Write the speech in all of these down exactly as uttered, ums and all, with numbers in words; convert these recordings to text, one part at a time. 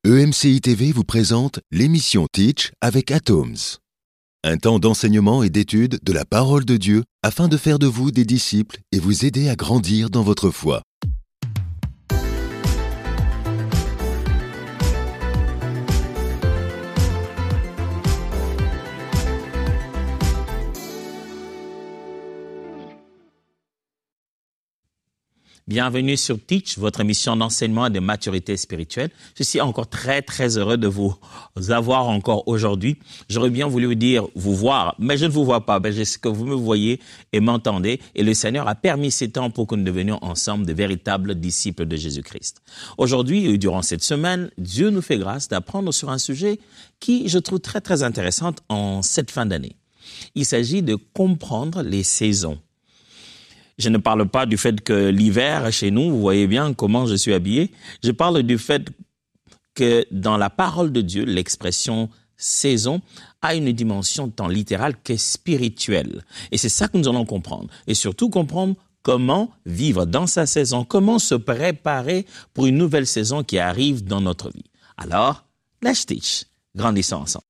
E M C I T V vous présente l'émission Teach avec Atoms. Un temps d'enseignement et d'étude de la parole de Dieu afin de faire de vous des disciples et vous aider à grandir dans votre foi. Bienvenue sur Teach, votre émission d'enseignement et de maturité spirituelle. Je suis encore très, très heureux de vous avoir encore aujourd'hui. J'aurais bien voulu vous dire, vous voir, mais je ne vous vois pas. Ben, je sais que vous me voyez et m'entendez. Et le Seigneur a permis ces temps pour que nous devenions ensemble de véritables disciples de Jésus-Christ. Aujourd'hui, durant cette semaine, Dieu nous fait grâce d'apprendre sur un sujet qui, je trouve très, très intéressant en cette fin d'année. Il s'agit de comprendre les saisons. Je ne parle pas du fait que l'hiver, chez nous, vous voyez bien comment je suis habillé. Je parle du fait que dans la parole de Dieu, l'expression saison a une dimension tant littérale que spirituelle. Et c'est ça que nous allons comprendre. Et surtout comprendre comment vivre dans sa saison, comment se préparer pour une nouvelle saison qui arrive dans notre vie. Alors, let's teach. Grandissons ensemble.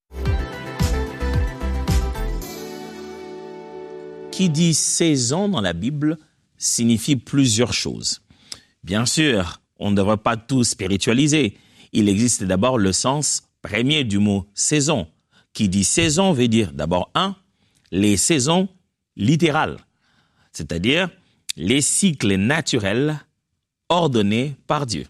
Qui dit saison dans la Bible signifie plusieurs choses. Bien sûr, on ne devrait pas tout spiritualiser. Il existe d'abord le sens premier du mot saison. Qui dit saison veut dire d'abord un, les saisons littérales, c'est-à-dire les cycles naturels ordonnés par Dieu.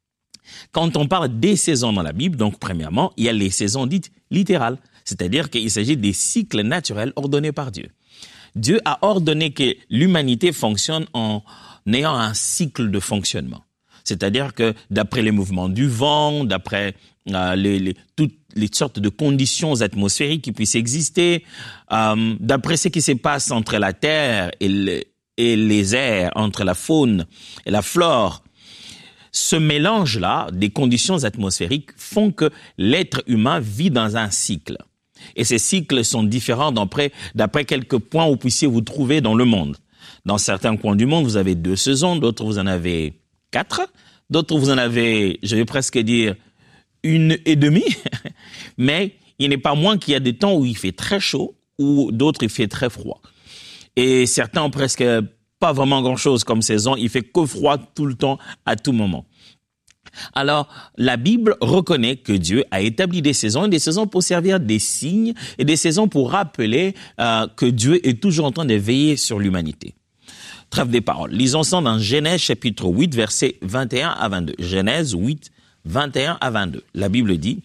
Quand on parle des saisons dans la Bible, donc premièrement, il y a les saisons dites littérales, c'est-à-dire qu'il s'agit des cycles naturels ordonnés par Dieu. Dieu a ordonné que l'humanité fonctionne en ayant un cycle de fonctionnement. C'est-à-dire que d'après les mouvements du vent, d'après euh, les, les, toutes les sortes de conditions atmosphériques qui puissent exister, euh, d'après ce qui se passe entre la terre et, le, et les airs, entre la faune et la flore, ce mélange-là des conditions atmosphériques font que l'être humain vit dans un cycle. Et ces cycles sont différents d'après, d'après quelques points où vous puissiez vous trouver dans le monde. Dans certains coins du monde, vous avez deux saisons, d'autres vous en avez quatre, d'autres vous en avez, je vais presque dire, une et demie. Mais il n'est pas moins qu'il y a des temps où il fait très chaud, ou d'autres il fait très froid. Et certains ont presque pas vraiment grand-chose comme saison, il fait que froid tout le temps, à tout moment. Alors, la Bible reconnaît que Dieu a établi des saisons, et des saisons pour servir des signes, et des saisons pour rappeler euh, que Dieu est toujours en train de veiller sur l'humanité. Trêve des paroles. Lisons ça dans Genèse chapitre huit, versets vingt et un à vingt-deux. Genèse huit, vingt et un à vingt-deux. La Bible dit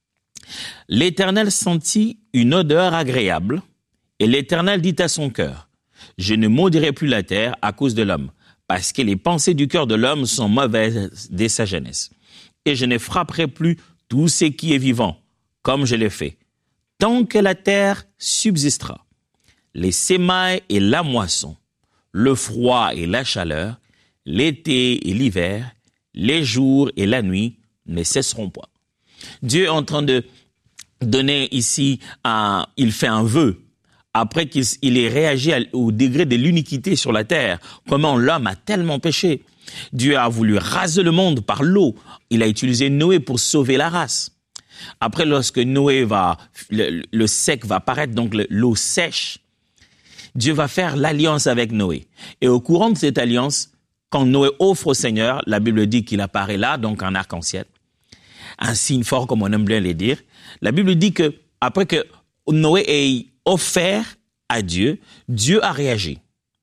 « L'Éternel sentit une odeur agréable, et l'Éternel dit à son cœur, « Je ne maudirai plus la terre à cause de l'homme. » Parce que les pensées du cœur de l'homme sont mauvaises dès sa jeunesse. Et je ne frapperai plus tout ce qui est vivant, comme je l'ai fait, tant que la terre subsistera. Les semailles et la moisson, le froid et la chaleur, l'été et l'hiver, les jours et la nuit ne cesseront pas. Dieu est en train de donner ici, un, il fait un vœu. Après qu'il il ait réagi au degré de l'iniquité sur la terre, comment l'homme a tellement péché. Dieu a voulu raser le monde par l'eau. Il a utilisé Noé pour sauver la race. Après, lorsque Noé va, le, le sec va apparaître, donc le, l'eau sèche, Dieu va faire l'alliance avec Noé. Et au courant de cette alliance, quand Noé offre au Seigneur, la Bible dit qu'il apparaît là, donc un arc-en-ciel, un signe fort, comme on aime bien le dire. La Bible dit que après que Noé ait offert à Dieu, Dieu a réagi.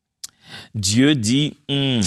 Dieu dit, hm,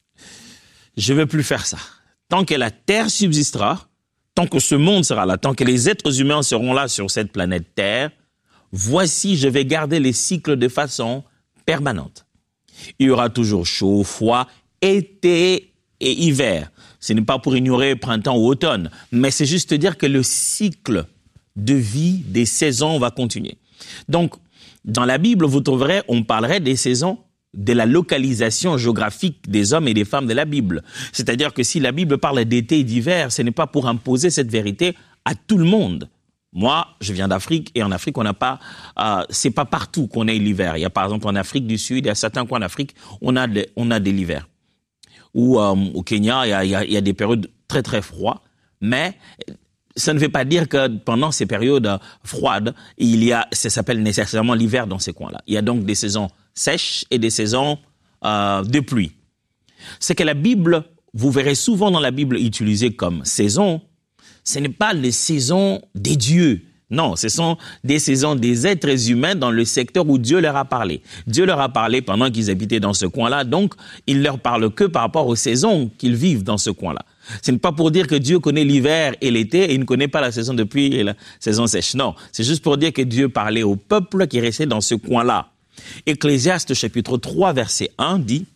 je ne veux plus faire ça. Tant que la terre subsistera, tant que ce monde sera là, tant que les êtres humains seront là sur cette planète Terre, voici, je vais garder les cycles de façon permanente. Il y aura toujours chaud, froid, été et hiver. Ce n'est pas pour ignorer printemps ou automne, mais c'est juste dire que le cycle de vie des saisons va continuer. Donc, dans la Bible, vous trouverez, on parlerait des saisons de la localisation géographique des hommes et des femmes de la Bible. C'est-à-dire que si la Bible parle d'été et d'hiver, ce n'est pas pour imposer cette vérité à tout le monde. Moi, je viens d'Afrique et en Afrique, on n'a pas, euh, c'est pas partout qu'on ait l'hiver. Il y a par exemple en Afrique du Sud, il y a certains coins d'Afrique, on a de, on a de l'hiver. Ou euh, au Kenya, il y a, il y a, il y a des périodes très très froides, mais ça ne veut pas dire que pendant ces périodes froides, il y a, ça s'appelle nécessairement l'hiver dans ces coins-là. Il y a donc des saisons sèches et des saisons euh, de pluie. C'est que la Bible, vous verrez souvent dans la Bible utilisée comme saison, ce n'est pas les saisons des dieux. Non, ce sont des saisons des êtres humains dans le secteur où Dieu leur a parlé. Dieu leur a parlé pendant qu'ils habitaient dans ce coin-là, donc il leur parle que par rapport aux saisons qu'ils vivent dans ce coin-là. Ce n'est pas pour dire que Dieu connaît l'hiver et l'été et il ne connaît pas la saison de pluie et la saison sèche. Non, c'est juste pour dire que Dieu parlait au peuple qui restait dans ce coin-là. Ecclésiaste chapitre trois verset un dit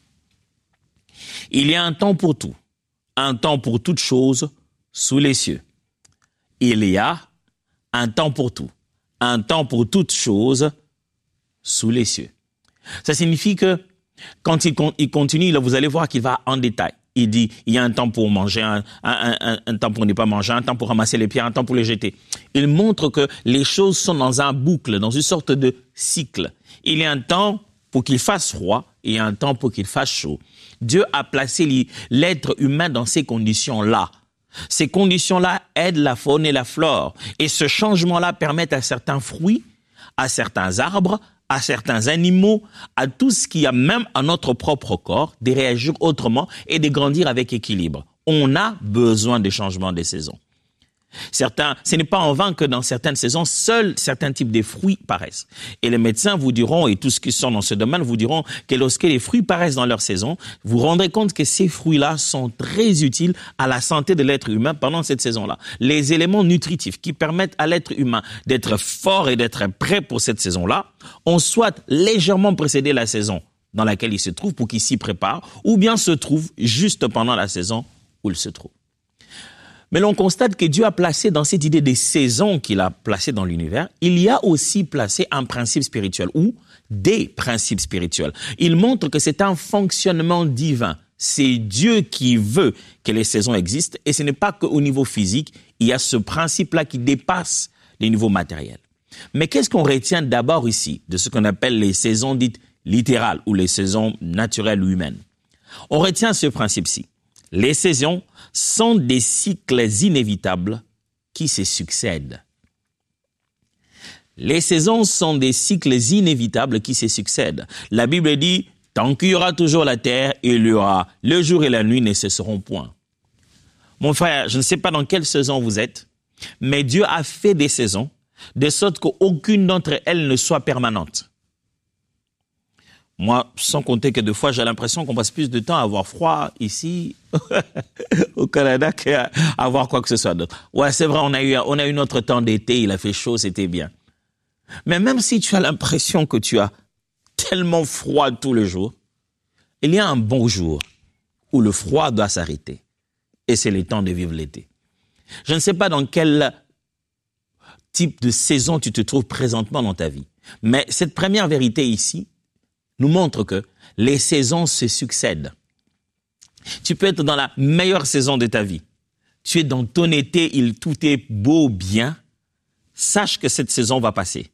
« Il y a un temps pour tout, un temps pour toute chose sous les cieux. Il y a un temps pour tout, un temps pour toute chose sous les cieux. » Ça signifie que quand il, il continue, là, vous allez voir qu'il va en détail. Il dit, il y a un temps pour manger, un, un, un, un temps pour ne pas manger, un temps pour ramasser les pierres, un temps pour les jeter. Il montre que les choses sont dans un boucle, dans une sorte de cycle. Il y a un temps pour qu'il fasse froid et un temps pour qu'il fasse chaud. Dieu a placé l'être humain dans ces conditions-là. Ces conditions-là aident la faune et la flore. Et ce changement-là permet à certains fruits, à certains arbres, à certains animaux, à tout ce qui a même à notre propre corps, de réagir autrement et de grandir avec équilibre. On a besoin des changements des saisons. Certains, ce n'est pas en vain que dans certaines saisons, seuls certains types de fruits paraissent. Et les médecins vous diront, et tous ceux qui sont dans ce domaine vous diront que lorsque les fruits paraissent dans leur saison, vous vous rendrez compte que ces fruits-là sont très utiles à la santé de l'être humain pendant cette saison-là. Les éléments nutritifs qui permettent à l'être humain d'être fort et d'être prêt pour cette saison-là ont soit légèrement précédé la saison dans laquelle il se trouve pour qu'il s'y prépare, ou bien se trouve juste pendant la saison où il se trouve. Mais l'on constate que Dieu a placé dans cette idée des saisons qu'il a placées dans l'univers, il y a aussi placé un principe spirituel ou des principes spirituels. Il montre que c'est un fonctionnement divin. C'est Dieu qui veut que les saisons existent et ce n'est pas qu'au niveau physique, il y a ce principe-là qui dépasse les niveaux matériels. Mais qu'est-ce qu'on retient d'abord ici de ce qu'on appelle les saisons dites littérales ou les saisons naturelles ou humaines? On retient ce principe-ci. Les saisons sont des cycles inévitables qui se succèdent. Les saisons sont des cycles inévitables qui se succèdent. La Bible dit, tant qu'il y aura toujours la terre, il y aura le jour et la nuit ne cesseront point. Mon frère, je ne sais pas dans quelle saison vous êtes, mais Dieu a fait des saisons de sorte qu'aucune d'entre elles ne soit permanente. Moi, sans compter que des fois, j'ai l'impression qu'on passe plus de temps à avoir froid ici, au Canada, qu'à avoir quoi que ce soit d'autre. Ouais, c'est vrai, on a eu, on a eu notre temps d'été, il a fait chaud, c'était bien. Mais même si tu as l'impression que tu as tellement froid tous les jours, il y a un bon jour où le froid doit s'arrêter. Et c'est le temps de vivre l'été. Je ne sais pas dans quel type de saison tu te trouves présentement dans ta vie. Mais cette première vérité ici nous montre que les saisons se succèdent. Tu peux être dans la meilleure saison de ta vie. Tu es dans ton été, il, tout est beau, bien. Sache que cette saison va passer.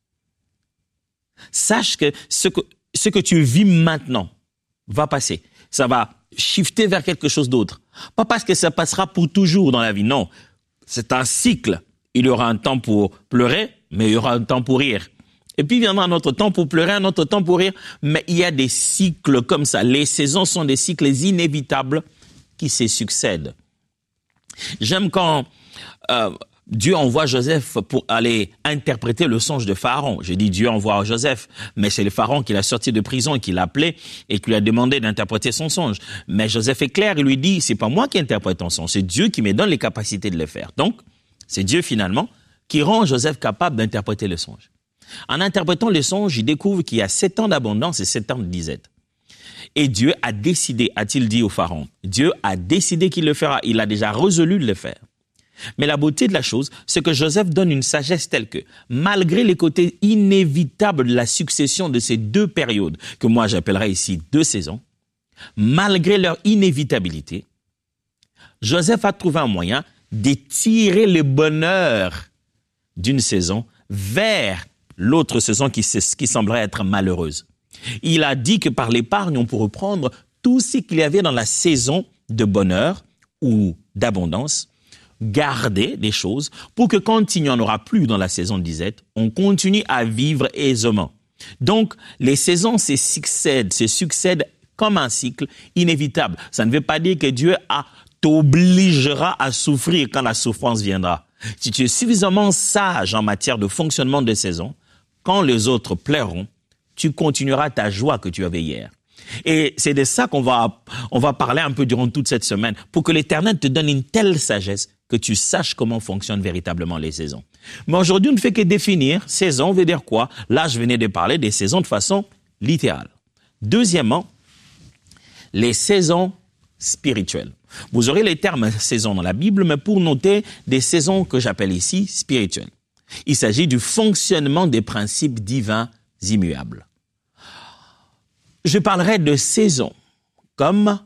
Sache que ce que, ce que tu vis maintenant va passer. Ça va shifter vers quelque chose d'autre. Pas parce que ça passera pour toujours dans la vie, non. C'est un cycle. Il y aura un temps pour pleurer, mais il y aura un temps pour rire. Et puis viendra un autre temps pour pleurer, un autre temps pour rire. Mais il y a des cycles comme ça. Les saisons sont des cycles inévitables qui se succèdent. J'aime quand euh, Dieu envoie Joseph pour aller interpréter le songe de Pharaon. J'ai dit Dieu envoie Joseph, mais c'est le Pharaon qui l'a sorti de prison et qui l'a appelé et qui lui a demandé d'interpréter son songe. Mais Joseph est clair, il lui dit, c'est pas moi qui interprète ton songe, c'est Dieu qui me donne les capacités de le faire. Donc, c'est Dieu finalement qui rend Joseph capable d'interpréter le songe. En interprétant le songe, il découvre qu'il y a sept ans d'abondance et sept ans de disette. Et Dieu a décidé, a-t-il dit au Pharaon, Dieu a décidé qu'il le fera. Il a déjà résolu de le faire. Mais la beauté de la chose, c'est que Joseph donne une sagesse telle que, malgré les côtés inévitables de la succession de ces deux périodes, que moi j'appellerais ici deux saisons, malgré leur inévitabilité, Joseph a trouvé un moyen de tirer le bonheur d'une saison vers l'autre saison qui, qui semblerait être malheureuse. Il a dit que par l'épargne, on pourrait prendre tout ce qu'il y avait dans la saison de bonheur ou d'abondance, garder des choses pour que quand il n'y en aura plus dans la saison de disette, on continue à vivre aisément. Donc, les saisons se succèdent, se succèdent comme un cycle inévitable. Ça ne veut pas dire que Dieu a, t'obligera à souffrir quand la souffrance viendra. Si tu es suffisamment sage en matière de fonctionnement des saisons, quand les autres pleureront, tu continueras ta joie que tu avais hier. Et c'est de ça qu'on va, on va parler un peu durant toute cette semaine, pour que l'Éternel te donne une telle sagesse que tu saches comment fonctionnent véritablement les saisons. Mais aujourd'hui, on ne fait que définir saison veut dire quoi. Là, je venais de parler des saisons de façon littérale. Deuxièmement, les saisons spirituelles. Vous aurez les termes saisons dans la Bible, mais pour noter des saisons que j'appelle ici spirituelles. Il s'agit du fonctionnement des principes divins immuables. Je parlerai de saison comme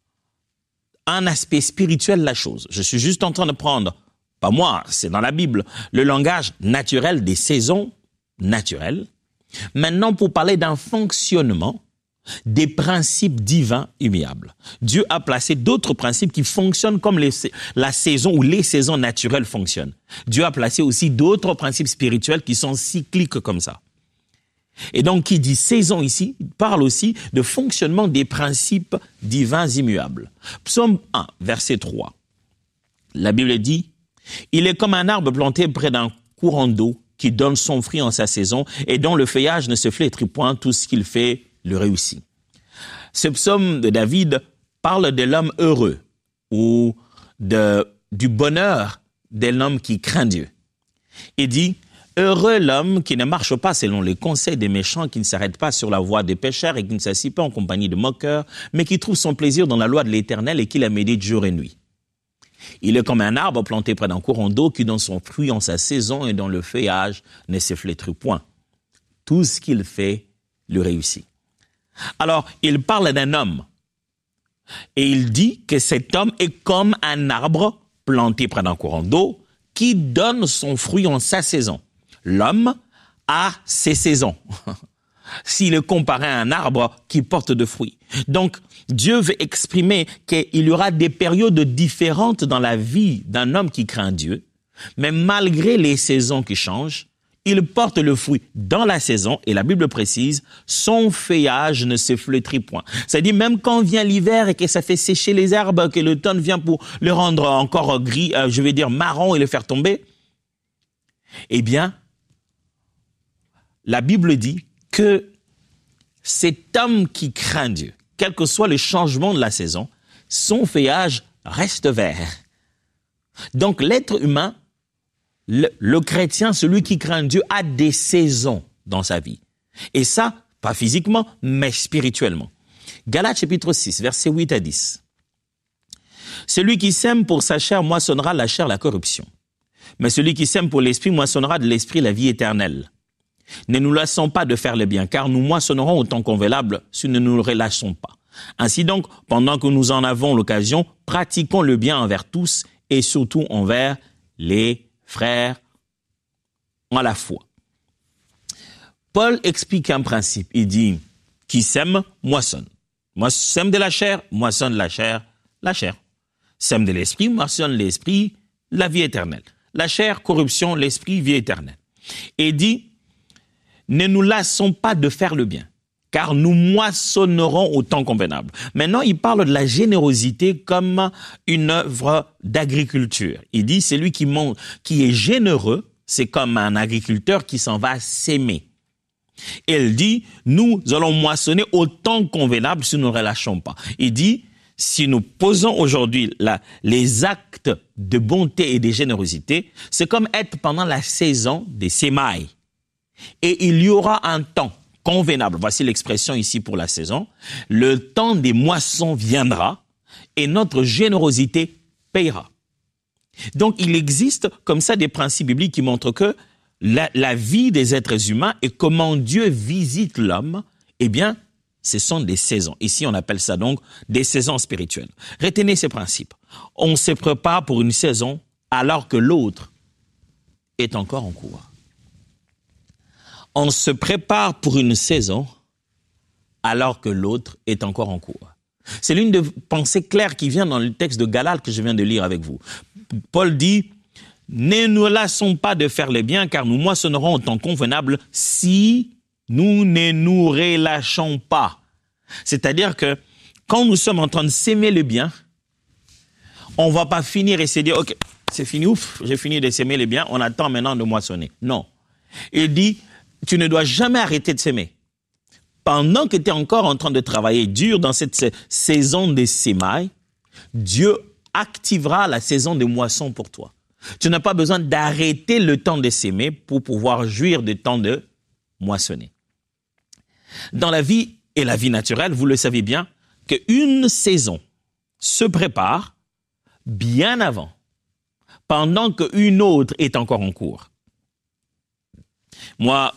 un aspect spirituel de la chose. Je suis juste en train de prendre, pas moi, c'est dans la Bible, le langage naturel des saisons naturelles. Maintenant, pour parler d'un fonctionnement des principes divins immuables. Dieu a placé d'autres principes qui fonctionnent comme les, la saison ou les saisons naturelles fonctionnent. Dieu a placé aussi d'autres principes spirituels qui sont cycliques comme ça. Et donc, qui dit saison ici, parle aussi de fonctionnement des principes divins immuables. Psaume un, verset trois. La Bible dit, « Il est comme un arbre planté près d'un courant d'eau qui donne son fruit en sa saison et dont le feuillage ne se flétrit point, tout ce qu'il fait le réussit. » Ce psaume de David parle de l'homme heureux ou de, du bonheur de l'homme qui craint Dieu. Il dit, « Heureux l'homme qui ne marche pas selon les conseils des méchants, qui ne s'arrête pas sur la voie des pécheurs et qui ne s'assied pas en compagnie de moqueurs, mais qui trouve son plaisir dans la loi de l'Éternel et qui la médite jour et nuit. Il est comme un arbre planté près d'un courant d'eau qui donne son fruit en sa saison et dont le feuillage ne se flétrit point. Tout ce qu'il fait le réussit. » Alors, il parle d'un homme et il dit que cet homme est comme un arbre planté près d'un courant d'eau qui donne son fruit en sa saison. L'homme a ses saisons. S'il est comparé à un arbre qui porte de fruits. Donc, Dieu veut exprimer qu'il y aura des périodes différentes dans la vie d'un homme qui craint Dieu, mais malgré les saisons qui changent, il porte le fruit dans la saison, et la Bible précise, son feuillage ne se flétrit point. C'est-à-dire, même quand vient l'hiver et que ça fait sécher les herbes, que l'automne vient pour le rendre encore gris, euh, je vais dire marron et le faire tomber, eh bien, la Bible dit que cet homme qui craint Dieu, quel que soit le changement de la saison, son feuillage reste vert. Donc, l'être humain, Le, le chrétien, celui qui craint Dieu, a des saisons dans sa vie. Et ça, pas physiquement, mais spirituellement. Galates chapitre six, versets huit à dix. Celui qui sème pour sa chair moissonnera la chair la corruption. Mais celui qui sème pour l'esprit moissonnera de l'esprit la vie éternelle. Ne nous lassons pas de faire le bien, car nous moissonnerons au temps convenable si nous ne nous relâchons pas. Ainsi donc, pendant que nous en avons l'occasion, pratiquons le bien envers tous et surtout envers les frères en la foi. Paul explique un principe. Il dit, qui sème, moissonne. Moi, sème de la chair, moissonne la chair, la chair. Sème de l'esprit, moissonne l'esprit, la vie éternelle. La chair, corruption, l'esprit, vie éternelle. Et dit, ne nous lassons pas de faire le bien, car nous moissonnerons au temps convenable. Maintenant, il parle de la générosité comme une œuvre d'agriculture. Il dit, c'est lui qui, monte, qui est généreux, c'est comme un agriculteur qui s'en va s'aimer. Il dit, nous allons moissonner au temps convenable si nous ne relâchons pas. Il dit, si nous posons aujourd'hui la, les actes de bonté et de générosité, c'est comme être pendant la saison des semailles. Et il y aura un temps convenable, voici l'expression ici pour la saison, le temps des moissons viendra et notre générosité payera. Donc il existe comme ça des principes bibliques qui montrent que la, la vie des êtres humains et comment Dieu visite l'homme, eh bien, ce sont des saisons. Ici, on appelle ça donc des saisons spirituelles. Retenez ces principes. On se prépare pour une saison alors que l'autre est encore en cours. On se prépare pour une saison alors que l'autre est encore en cours. C'est l'une des pensées claires qui vient dans le texte de Galates que je viens de lire avec vous. Paul dit, « Ne nous lassons pas de faire le bien, car nous moissonnerons au temps convenable si nous ne nous relâchons pas. » C'est-à-dire que quand nous sommes en train de s'aimer le bien, on ne va pas finir et se dire, « Ok, c'est fini, ouf, j'ai fini de s'aimer le bien, on attend maintenant de moissonner. » Non. Il dit, tu ne dois jamais arrêter de s'aimer. Pendant que tu es encore en train de travailler dur dans cette saison de sémailles, Dieu activera la saison de moisson pour toi. Tu n'as pas besoin d'arrêter le temps de s'aimer pour pouvoir jouir du temps de moissonner. Dans la vie et la vie naturelle, vous le savez bien, qu'une saison se prépare bien avant, pendant qu'une autre est encore en cours. Moi,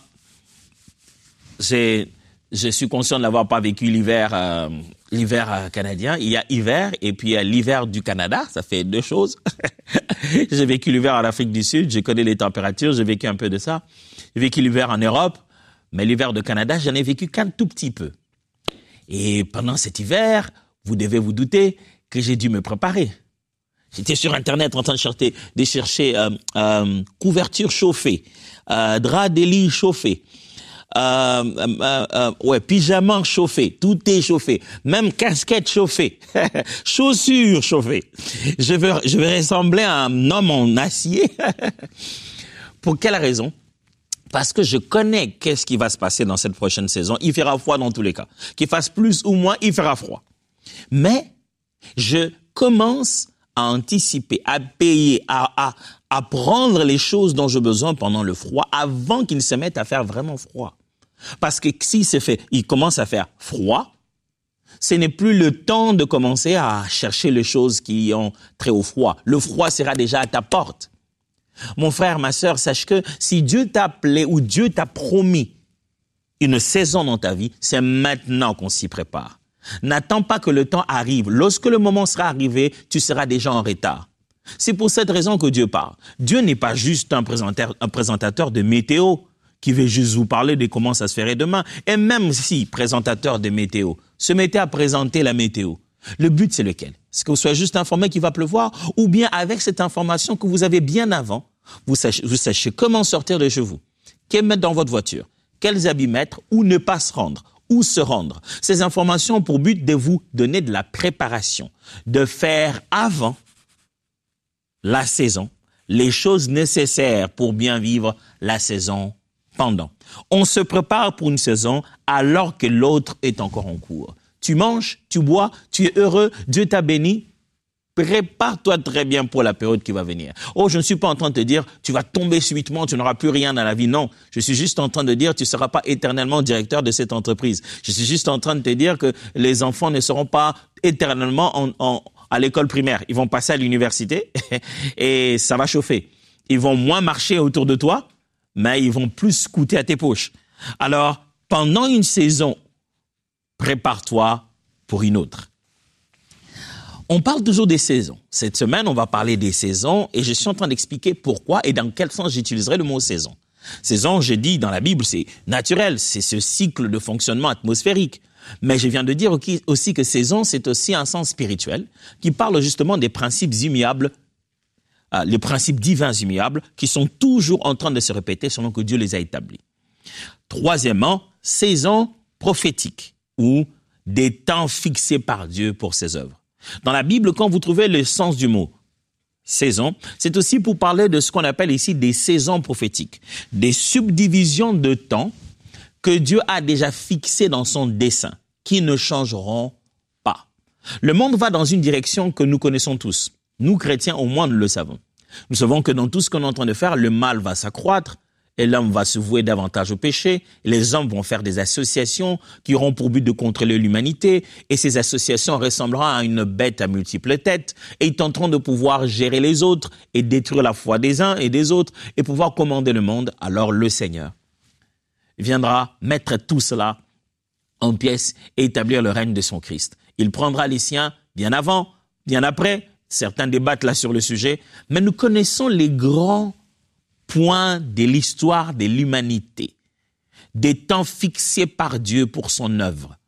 j'ai... Je suis conscient de n'avoir pas vécu l'hiver, euh, l'hiver canadien. Il y a hiver et puis il y a l'hiver du Canada. Ça fait deux choses. J'ai vécu l'hiver en Afrique du Sud. Je connais les températures. J'ai vécu un peu de ça. J'ai vécu l'hiver en Europe. Mais l'hiver de Canada, j'en ai vécu qu'un tout petit peu. Et pendant cet hiver, vous devez vous douter que j'ai dû me préparer. J'étais sur Internet en train de chercher, de chercher euh, euh, couverture chauffée, euh, drap de lit chauffé. Euh, euh, euh, ouais, pyjama chauffé, tout est chauffé, même casquette chauffée, chaussures chauffées. Je veux, je vais ressembler à un homme en acier. Pour quelle raison? Parce que je connais qu'est-ce qui va se passer dans cette prochaine saison. Il fera froid dans tous les cas. Qu'il fasse plus ou moins, il fera froid. Mais je commence à anticiper, à payer, à, à, à prendre les choses dont j'ai besoin pendant le froid avant qu'il se mette à faire vraiment froid. Parce que s'il se fait, il commence à faire froid, ce n'est plus le temps de commencer à chercher les choses qui ont très haut froid. Le froid sera déjà à ta porte. Mon frère, ma sœur, sache que si Dieu t'a appelé ou Dieu t'a promis une saison dans ta vie, c'est maintenant qu'on s'y prépare. N'attends pas que le temps arrive. Lorsque le moment sera arrivé, tu seras déjà en retard. C'est pour cette raison que Dieu parle. Dieu n'est pas juste un présentateur, un présentateur de météo qui veut juste vous parler de comment ça se ferait demain. Et même si présentateur de météo se mettait à présenter la météo, le but c'est lequel? C'est que vous soyez juste informé qu'il va pleuvoir, ou bien avec cette information que vous avez bien avant, vous sachez, vous sachez comment sortir de chez vous, quels mettre dans votre voiture, quels habits mettre, ou ne pas se rendre, où se rendre. Ces informations ont pour but de vous donner de la préparation, de faire avant la saison les choses nécessaires pour bien vivre la saison pendant. On se prépare pour une saison alors que l'autre est encore en cours. Tu manges, tu bois, tu es heureux, Dieu t'a béni. Prépare-toi très bien pour la période qui va venir. Oh, je ne suis pas en train de te dire, tu vas tomber subitement, tu n'auras plus rien dans la vie. Non, je suis juste en train de dire, tu ne seras pas éternellement directeur de cette entreprise. Je suis juste en train de te dire que les enfants ne seront pas éternellement en, en, à l'école primaire. Ils vont passer à l'université et ça va chauffer. Ils vont moins marcher autour de toi, mais ils vont plus coûter à tes poches. Alors, pendant une saison, prépare-toi pour une autre. On parle toujours des saisons. Cette semaine, on va parler des saisons et je suis en train d'expliquer pourquoi et dans quel sens j'utiliserai le mot saison. Saison, j'ai dit dans la Bible, c'est naturel, c'est ce cycle de fonctionnement atmosphérique. Mais je viens de dire aussi que saison, c'est aussi un sens spirituel qui parle justement des principes immuables, euh, les principes divins immuables qui sont toujours en train de se répéter selon que Dieu les a établis. Troisièmement, saison prophétique ou des temps fixés par Dieu pour ses œuvres. Dans la Bible, quand vous trouvez le sens du mot saison, c'est aussi pour parler de ce qu'on appelle ici des saisons prophétiques, des subdivisions de temps que Dieu a déjà fixées dans son dessein, qui ne changeront pas. Le monde va dans une direction que nous connaissons tous. Nous, chrétiens, au moins, nous le savons. Nous savons que dans tout ce qu'on est en train de faire, le mal va s'accroître, et l'homme va se vouer davantage au péché. Les hommes vont faire des associations qui auront pour but de contrôler l'humanité. Et ces associations ressembleront à une bête à multiples têtes. Et ils tenteront de pouvoir gérer les autres et détruire la foi des uns et des autres et pouvoir commander le monde. Alors le Seigneur viendra mettre tout cela en pièces et établir le règne de son Christ. Il prendra les siens bien avant, bien après. Certains débattent là sur le sujet. Mais nous connaissons les grands point de l'histoire de l'humanité, des temps fixés par Dieu pour son œuvre.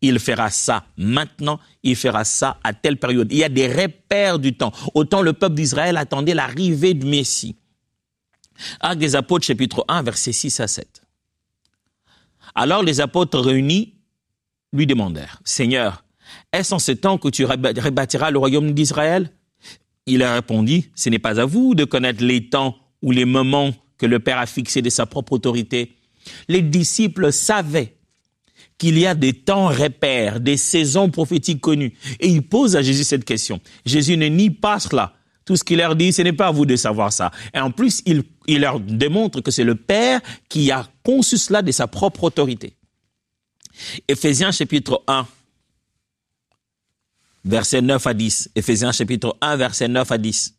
Il fera ça maintenant, il fera ça à telle période. Il y a des repères du temps. Autant le peuple d'Israël attendait l'arrivée du Messie. Actes des Apôtres, chapitre un, versets six à sept. Alors les apôtres réunis lui demandèrent, « Seigneur, est-ce en ce temps que tu rebâtiras le royaume d'Israël ?» Il leur répondit, « Ce n'est pas à vous de connaître les temps ou les moments que le Père a fixés de sa propre autorité. » Les disciples savaient qu'il y a des temps repères, des saisons prophétiques connues. Et ils posent à Jésus cette question. Jésus ne nie pas cela. Tout ce qu'il leur dit, ce n'est pas à vous de savoir ça. Et en plus, il, il leur démontre que c'est le Père qui a conçu cela de sa propre autorité. Éphésiens chapitre un, versets neuf à dix. Éphésiens chapitre un, versets neuf à dix.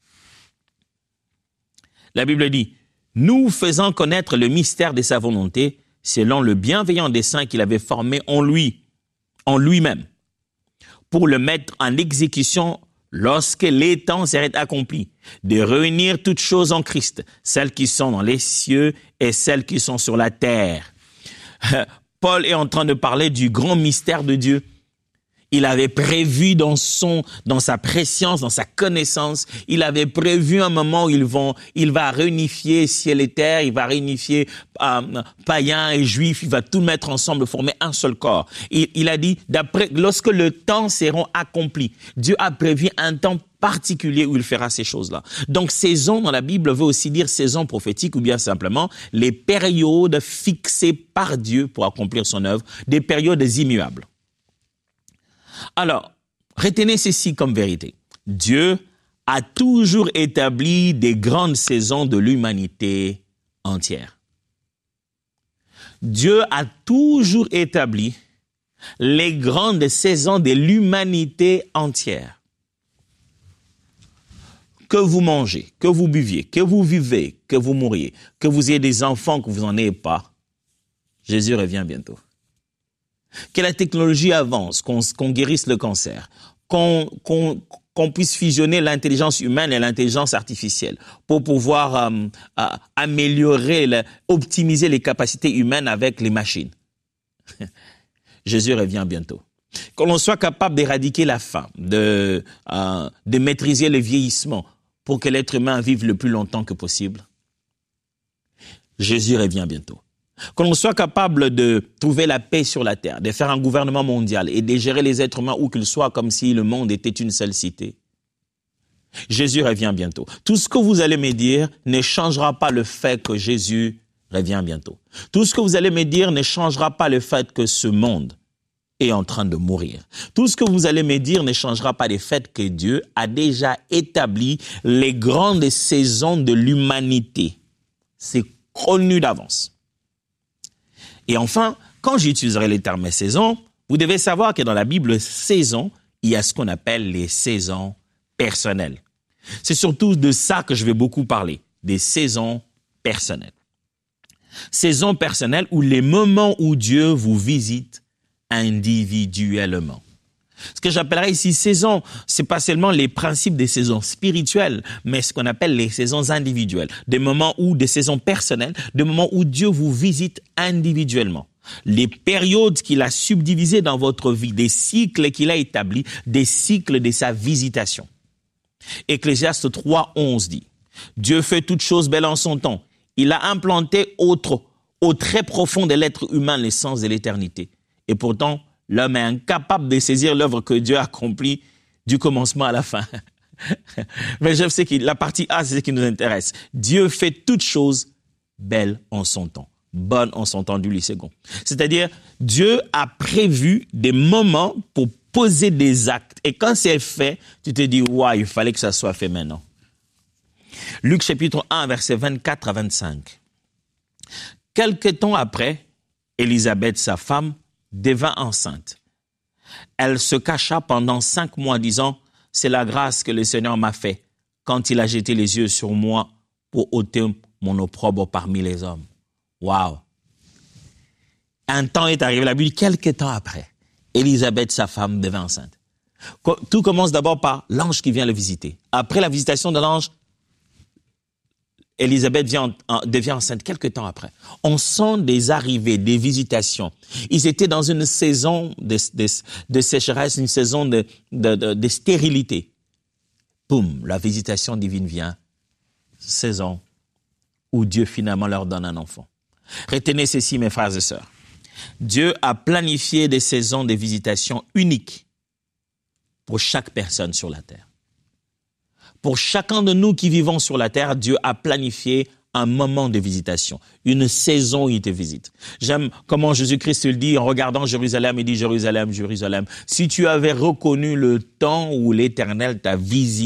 La Bible dit, « Nous faisant connaître le mystère de sa volonté, selon le bienveillant dessein qu'il avait formé en lui, en lui-même, pour le mettre en exécution lorsque les temps seraient accomplis, de réunir toutes choses en Christ, celles qui sont dans les cieux et celles qui sont sur la terre. » Paul est en train de parler du grand mystère de Dieu. Il avait prévu dans son, dans sa préscience, dans sa connaissance, il avait prévu un moment où ils vont, il va réunifier ciel et terre, il va réunifier euh, païens et juifs, il va tout mettre ensemble, former un seul corps. Il, il a dit, d'après, lorsque le temps sera accompli, Dieu a prévu un temps particulier où il fera ces choses-là. Donc, saison dans la Bible veut aussi dire saison prophétique ou bien simplement les périodes fixées par Dieu pour accomplir son œuvre, des périodes immuables. Alors, retenez ceci comme vérité. Dieu a toujours établi des grandes saisons de l'humanité entière. Dieu a toujours établi les grandes saisons de l'humanité entière. Que vous mangez, que vous buviez, que vous vivez, que vous mouriez, que vous ayez des enfants, que vous n'en ayez pas, Jésus revient bientôt. Que la technologie avance, qu'on, qu'on guérisse le cancer, qu'on, qu'on, qu'on puisse fusionner l'intelligence humaine et l'intelligence artificielle pour pouvoir euh, euh, améliorer, le, optimiser les capacités humaines avec les machines. Jésus revient bientôt. Que l'on soit capable d'éradiquer la faim, de, euh, de maîtriser le vieillissement pour que l'être humain vive le plus longtemps que possible. Jésus revient bientôt. Que l'on soit capable de trouver la paix sur la terre, de faire un gouvernement mondial et de gérer les êtres humains où qu'ils soient comme si le monde était une seule cité. Jésus revient bientôt. Tout ce que vous allez me dire ne changera pas le fait que Jésus revient bientôt. Tout ce que vous allez me dire ne changera pas le fait que ce monde est en train de mourir. Tout ce que vous allez me dire ne changera pas le fait que Dieu a déjà établi les grandes saisons de l'humanité. C'est connu d'avance. Et enfin, quand j'utiliserai le terme saison, vous devez savoir que dans la Bible, saison, il y a ce qu'on appelle les saisons personnelles. C'est surtout de ça que je vais beaucoup parler, des saisons personnelles. Saisons personnelles ou les moments où Dieu vous visite individuellement. Ce que j'appellerais ici saison, c'est pas seulement les principes des saisons spirituelles, mais ce qu'on appelle les saisons individuelles. Des moments où, des saisons personnelles, des moments où Dieu vous visite individuellement. Les périodes qu'il a subdivisées dans votre vie, des cycles qu'il a établis, des cycles de sa visitation. Ecclésiaste trois, onze dit, « Dieu fait toutes choses belles en son temps. Il a implanté autre, au très profond de l'être humain l'essence de l'éternité. Et pourtant, l'homme est incapable de saisir l'œuvre que Dieu a accomplie du commencement à la fin. » Mais je sais que la partie A, c'est ce qui nous intéresse. Dieu fait toutes choses belles en son temps, bonnes en son temps du lit second. C'est-à-dire, Dieu a prévu des moments pour poser des actes. Et quand c'est fait, tu te dis, ouais, il fallait que ça soit fait maintenant. Luc chapitre un, versets vingt-quatre à vingt-cinq. Quelque temps après, Élisabeth, sa femme, devint enceinte. Elle se cacha pendant cinq mois, disant, « C'est la grâce que le Seigneur m'a fait quand il a jeté les yeux sur moi pour ôter mon opprobre parmi les hommes. » Waouh! Un temps est arrivé, la Bible dit, quelque temps après, Élisabeth, sa femme, devint enceinte. Tout commence d'abord par l'ange qui vient le visiter. Après la visitation de l'ange, Élisabeth vient, devient enceinte quelque temps après. On sent des arrivées, des visitations. Ils étaient dans une saison de, de, de sécheresse, une saison de, de, de, de stérilité. Boum, la visitation divine vient. Saison où Dieu finalement leur donne un enfant. Retenez ceci, mes frères et sœurs. Dieu a planifié des saisons de visitation uniques pour chaque personne sur la terre. Pour chacun de nous qui vivons sur la terre, Dieu a planifié un moment de visitation, une saison où il te visite. J'aime comment Jésus-Christ le dit en regardant Jérusalem, il dit « Jérusalem, Jérusalem, si tu avais reconnu le temps où l'Éternel t'a visité. »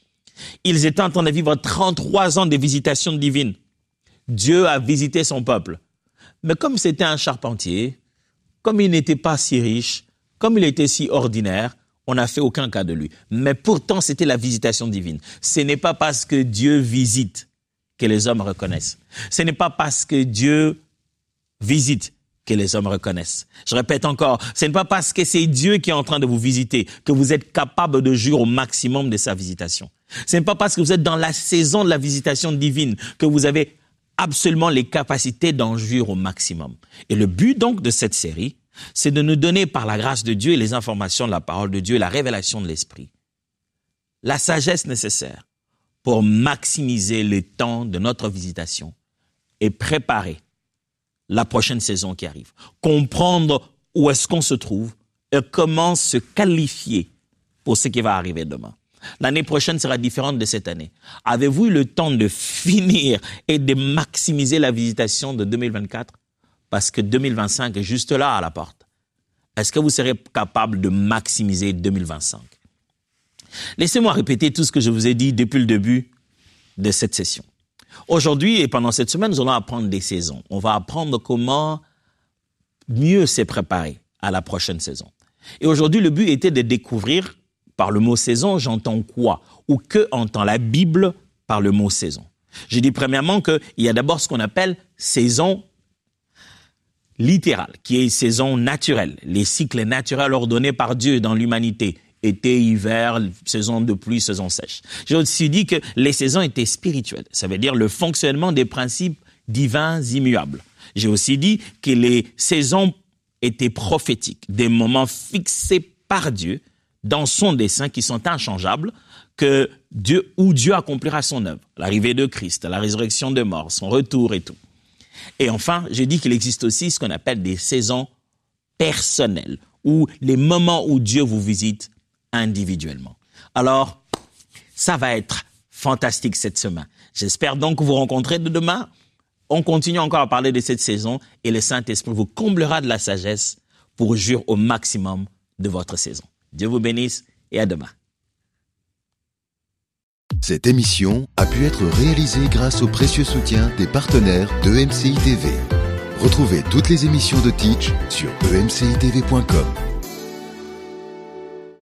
Ils étaient en train de vivre trente-trois ans de visitation divine. Dieu a visité son peuple. Mais comme c'était un charpentier, comme il n'était pas si riche, comme il était si ordinaire, on n'a fait aucun cas de lui. Mais pourtant, c'était la visitation divine. Ce n'est pas parce que Dieu visite que les hommes reconnaissent. Ce n'est pas parce que Dieu visite que les hommes reconnaissent. Je répète encore, ce n'est pas parce que c'est Dieu qui est en train de vous visiter que vous êtes capable de jouir au maximum de sa visitation. Ce n'est pas parce que vous êtes dans la saison de la visitation divine que vous avez absolument les capacités d'en jouir au maximum. Et le but donc de cette série, c'est de nous donner par la grâce de Dieu et les informations de la parole de Dieu, la révélation de l'Esprit, la sagesse nécessaire pour maximiser le temps de notre visitation et préparer la prochaine saison qui arrive. Comprendre où est-ce qu'on se trouve et comment se qualifier pour ce qui va arriver demain. L'année prochaine sera différente de cette année. Avez-vous eu le temps de finir et de maximiser la visitation de deux mille vingt-quatre? Parce que deux mille vingt-cinq est juste là à la porte. Est-ce que vous serez capable de maximiser deux mille vingt-cinq? Laissez-moi répéter tout ce que je vous ai dit depuis le début de cette session. Aujourd'hui et pendant cette semaine, nous allons apprendre des saisons. On va apprendre comment mieux se préparer à la prochaine saison. Et aujourd'hui, le but était de découvrir, par le mot saison, j'entends quoi? Ou que entend la Bible par le mot saison? J'ai dit premièrement qu'il y a d'abord ce qu'on appelle saison littérale, qui est saison naturelle, les cycles naturels ordonnés par Dieu dans l'humanité. Été, hiver, saison de pluie, saison sèche. J'ai aussi dit que les saisons étaient spirituelles. Ça veut dire le fonctionnement des principes divins immuables. J'ai aussi dit que les saisons étaient prophétiques, des moments fixés par Dieu dans son dessein qui sont inchangeables, que Dieu, où Dieu accomplira son œuvre. L'arrivée de Christ, la résurrection des morts, son retour et tout. Et enfin, j'ai dit qu'il existe aussi ce qu'on appelle des saisons personnelles, ou les moments où Dieu vous visite individuellement. Alors, ça va être fantastique cette semaine. J'espère donc vous rencontrer de demain. On continue encore à parler de cette saison et le Saint-Esprit vous comblera de la sagesse pour jouir au maximum de votre saison. Dieu vous bénisse et à demain. Cette émission a pu être réalisée grâce au précieux soutien des partenaires de E M C I T V. Retrouvez toutes les émissions de Teach sur e m c i t v point com.